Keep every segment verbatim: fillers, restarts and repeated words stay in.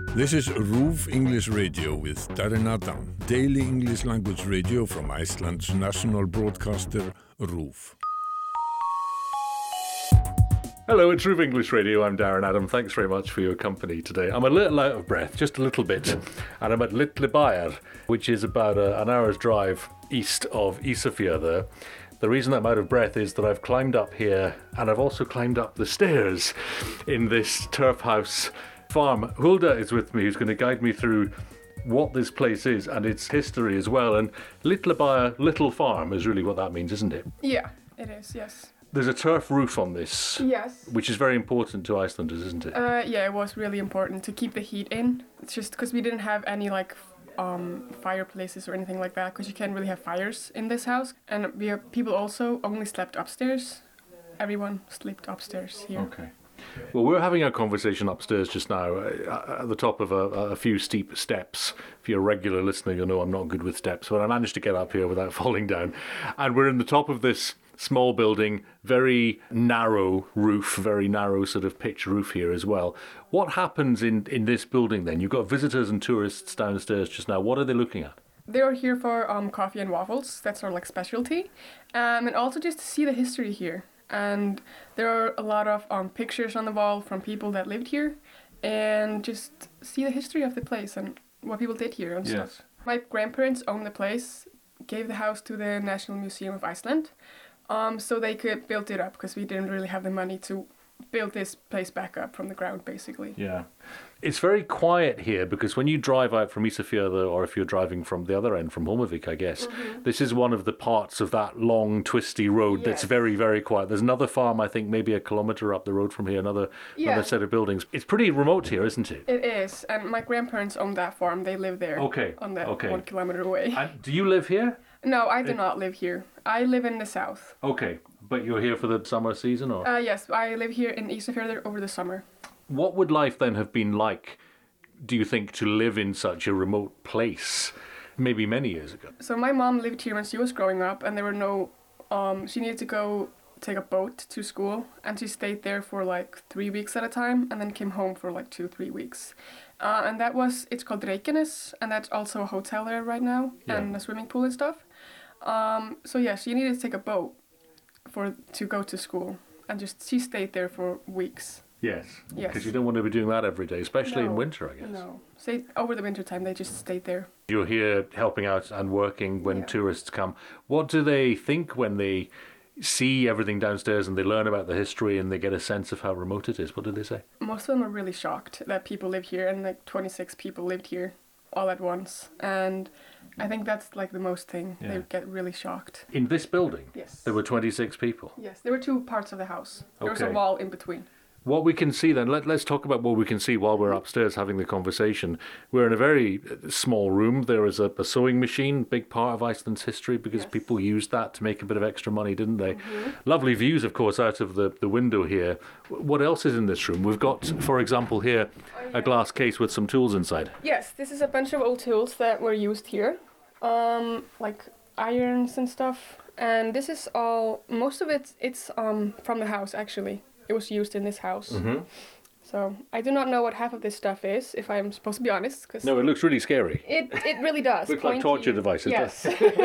This is RÚV English Radio with Darren Adam, daily English language radio from Iceland's national broadcaster, RÚV. Hello, it's RÚV English Radio. I'm Darren Adam. Thanks very much for your company today. I'm a little out of breath, just a little bit, and I'm at Litlabæjar, which is about a, an hour's drive east of Ísafjörður. The reason I'm out of breath is that I've climbed up here, and I've also climbed up the stairs in this turf house farm. Hulda is with me, who's going to guide me through what this place is and its history as well. And Litlabæjar, little farm, is really what that means, isn't it? Yeah, it is, yes. There's a turf roof on this. Yes. Which is very important to Icelanders, isn't it? Uh, yeah, it was really important to keep the heat in. It's just because we didn't have any like um, fireplaces or anything like that, because you can't really have fires in this house. And we have, people also only slept upstairs. Everyone slept upstairs here. Okay. Well, we're having a conversation upstairs just now uh, at the top of a, a few steep steps. If you're a regular listener, you'll know I'm not good with steps, but I managed to get up here without falling down. And we're in the top of this small building, very narrow roof, very narrow sort of pitch roof here as well. What happens in, in this building then? You've got visitors and tourists downstairs just now. What are they looking at? They are here for um, coffee and waffles. That's our like specialty. Um, and also just to see the history here. And there are a lot of um, pictures on the wall from people that lived here, and just see the history of the place and what people did here and yes. stuff. My grandparents owned the place, gave the house to the National Museum of Iceland, um, so they could build it up, because we didn't really have the money to build this place back up from the ground, basically. Yeah. It's very quiet here, because when you drive out from Ísafjörður, or if you're driving from the other end, from Hólmavík, I guess, mm-hmm. this is one of the parts of that long, twisty road yes. that's very, very quiet. There's another farm, I think, maybe a kilometre up the road from here, another, yeah. another set of buildings. It's pretty remote here, isn't it? It is, and my grandparents owned that farm. They live there, okay. on that okay. one kilometre away. And do you live here? No, I do it... not live here. I live in the south. Okay, but you're here for the summer season, or? Uh, yes, I live here in Ísafjörður over the summer. What would life then have been like, do you think, to live in such a remote place, maybe many years ago? So my mom lived here when she was growing up, and there were no, um, she needed to go take a boat to school, and she stayed there for like three weeks at a time, and then came home for like two, three weeks. Uh, and that was, it's called Reykjanes, and that's also a hotel there right now, yeah. and a swimming pool and stuff. Um, so yeah, she needed to take a boat for to go to school, and just she stayed there for weeks. Yes, yes. Because you don't want to be doing that every day, especially no, in winter, I guess. No, so over the winter time they just stayed there. You're here helping out and working when yeah. tourists come. What do they think when they see everything downstairs and they learn about the history and they get a sense of how remote it is? What do they say? Most of them are really shocked that people live here, and like twenty-six people lived here all at once, and I think that's like the most thing. Yeah. They get really shocked. In this building? Yes. There were twenty-six people? Yes, there were two parts of the house. There okay. was a wall in between. What we can see then, let, let's talk about what we can see while we're upstairs having the conversation. We're in a very small room. There is a, a sewing machine, big part of Iceland's history, because yes. people used that to make a bit of extra money, didn't they? Mm-hmm. Lovely views, of course, out of the, the window here. What else is in this room? We've got, for example, here, a glass case with some tools inside. Yes, this is a bunch of old tools that were used here, um, like irons and stuff. And this is all, most of it, it's um, from the house, actually. It was used in this house. Mm-hmm. So I do not know what half of this stuff is, if I'm supposed to be honest. Cause no, it looks really scary. It it really does. Looks like torture devices. Yes,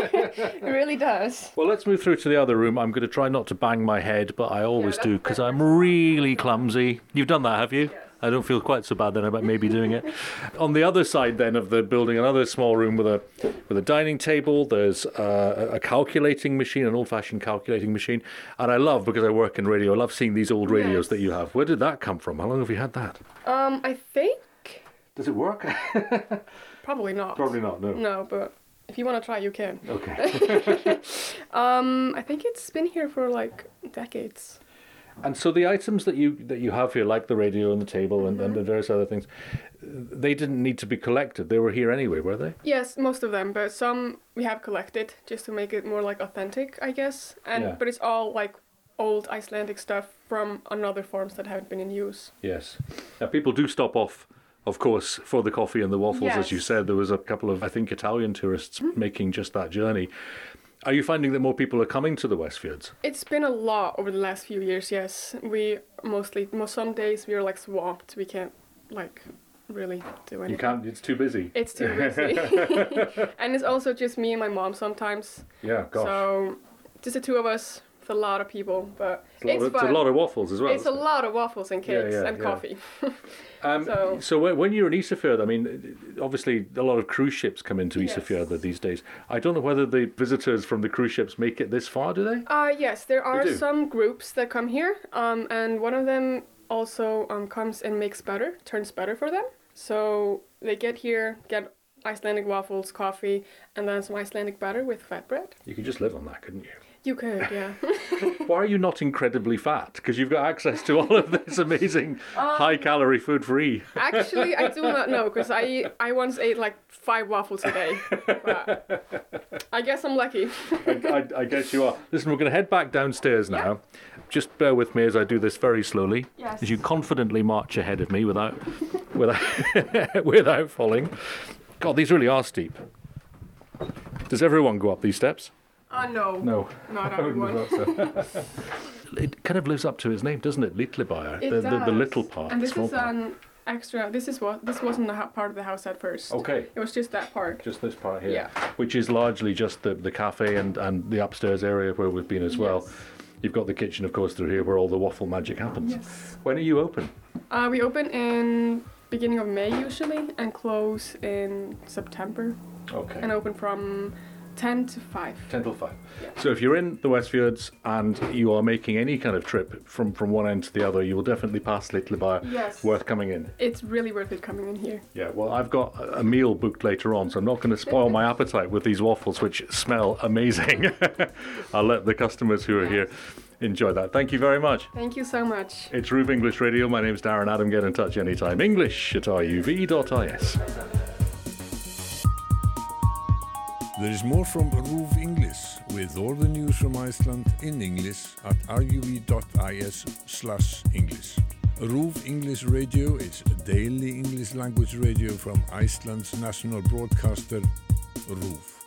it really does. Well, let's move through to the other room. I'm going to try not to bang my head, but I always yeah, do, because I'm really clumsy. You've done that, have you? Yes. I don't feel quite so bad then about maybe doing it. On the other side then of the building, another small room with a with a dining table. There's uh, a calculating machine, an old-fashioned calculating machine. And I love, because I work in radio, I love seeing these old radios yes. that you have. Where did that come from? How long have you had that? Um, I think... Does it work? Probably not. Probably not, no. No, but if you want to try, you can. Okay. um, I think it's been here for like decades. And so the items that you that you have here, like the radio and the table and, mm-hmm. and various other things, they didn't need to be collected. They were here anyway, were they? Yes, most of them, but some we have collected just to make it more like authentic, I guess. And yeah. But it's all like old Icelandic stuff from another forms that haven't been in use. Yes. Now people do stop off, of course, for the coffee and the waffles, yes. as you said. There was a couple of, I think, Italian tourists mm-hmm. making just that journey. Are you finding that more people are coming to the Westfjords? It's been a lot over the last few years, yes. We mostly, most some days we are like swamped. We can't like really do anything. You can't. It's too busy. It's too busy. And it's also just me and my mom sometimes. Yeah, gosh. So just the two of us with a lot of people, but it's, a lot, it's, of, fun. it's a lot of waffles as well. It's a it? lot of waffles and cakes yeah, yeah, and yeah. coffee. Um, so, so, when, when you're in Isafjord, I mean, obviously a lot of cruise ships come into Yes. Isafjord these days. I don't know whether the visitors from the cruise ships make it this far, do they? uh, yes, there are do? some groups that come here, um, and one of them also um, comes and makes butter, turns butter for them. So they get here, get Icelandic waffles, coffee, and then some Icelandic butter with flatbread. You could just live on that, couldn't you? You could, yeah. Why are you not incredibly fat? Because you've got access to all of this amazing Um, high-calorie food free. Actually, I do not know, because I I once ate like five waffles a day. But I guess I'm lucky. I, I, I guess you are. Listen, we're going to head back downstairs now. Just bear with me as I do this very slowly. Yes. As you confidently march ahead of me without, without, without falling. God, these really are steep. Does everyone go up these steps? Uh, no. No. Not I wouldn't everyone. have thought so. It kind of lives up to its name, doesn't it? Litlebyer. It the, does. the the little part. And the this small is part. an extra. This is what this wasn't the ha- part of the house at first. Okay. It was just that part. Just this part here. Yeah. Which is largely just the, the cafe and, and the upstairs area where we've been as well. Yes. You've got the kitchen, of course, through here where all the waffle magic happens. Yes. When are you open? Uh, we open in beginning of May usually and close in September Okay. and open from ten to five. ten till five. Yeah. So if you're in the Westfjords and you are making any kind of trip from, from one end to the other, you will definitely pass Litlebyer. Yes. Worth coming in. It's really worth it coming in here. Yeah, well, I've got a a meal booked later on, so I'm not going to spoil my appetite with these waffles, which smell amazing. I'll let the customers who are here enjoy that. Thank you very much. Thank you so much. It's Ruv English Radio. My name's Darren Adam. Get in touch anytime. English at r u v dot i s. There is more from Ruv English with all the news from Iceland in English at r u v dot i s slash English. Ruv English Radio is a daily English language radio from Iceland's national broadcaster, Ruv.